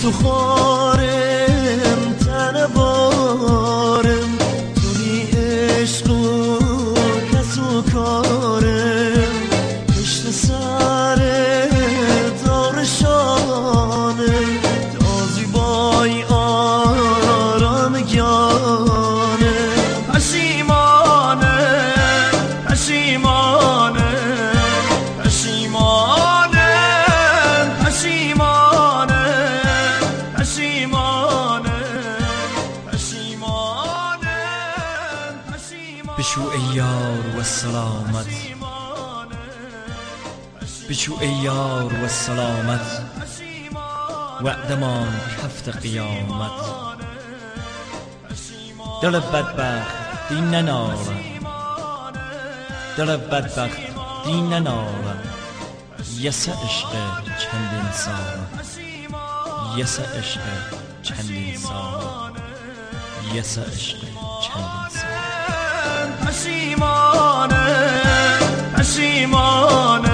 تو خارم تن بارم تو نی عشق و کس و کارم پشت سر دارشانه تازی بای آرام گیانه پشیمانه پشیمانه پشیمانه پشیمانه پشیمانه پشیمانه بشو ای یار و سلامت بشو ای یار و سلامت وعدمان هفت قیامت دل بدبخت دین ننالم دل بدبخت دین ننالم یس عشق چندین سال یس عشق چندین سال یس عشق چندین سال پشیمانه پشیمانه